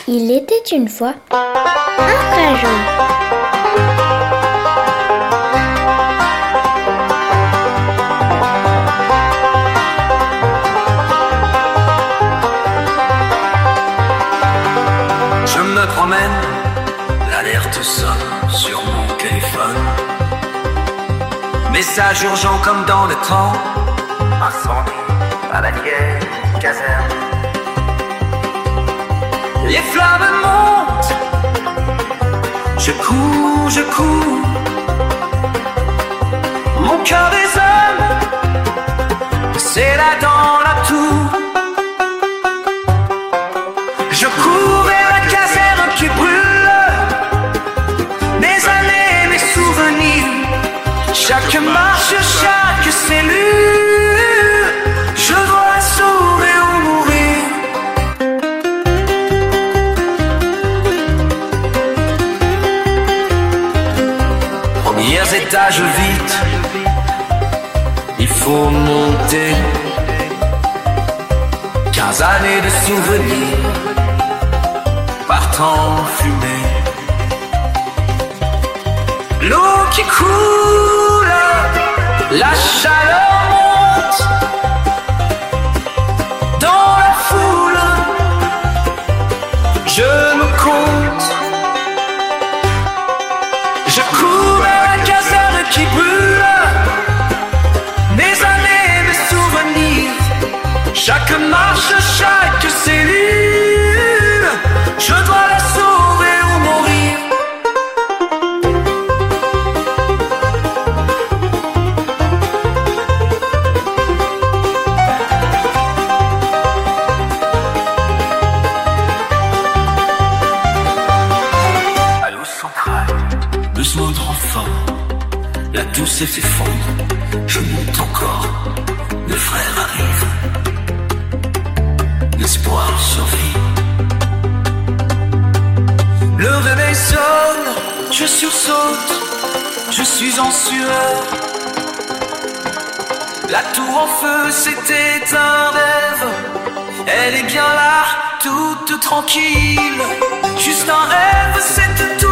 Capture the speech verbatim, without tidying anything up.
Il était une fois un frère jaune. Je me promène, l'alerte sonne sur mon téléphone. Message urgent comme dans le temps. Incendie à la vieille caserne. Les flammes montent. Je cours, je cours. Mon cœur résonne. C'est là dans la tour. Je cours vers la caserne qui brûle. Mes années, mes souvenirs. Chaque marche, chaque cellule. Je dois sauver ou mourir. Premiers étages vite. Il faut monter. Quinze années de souvenirs partent en fumée. L'eau qui coule, la chaleur monte. Dans la foule, je me compte. Je cours vers la caserne qui brûle. Mes années, mes souvenirs. Chaque marche, chaque cellule. Je dois la sauver ou mourir. Allô centrale, besoin de renfort. La douce s'effondre, je monte encore. Le frère arrive. L'espoir survit. Le réveil sonne, je sursaute, je suis en sueur. La tour en feu, c'était un rêve. Elle est bien là, toute tranquille. Juste un rêve, cette tour.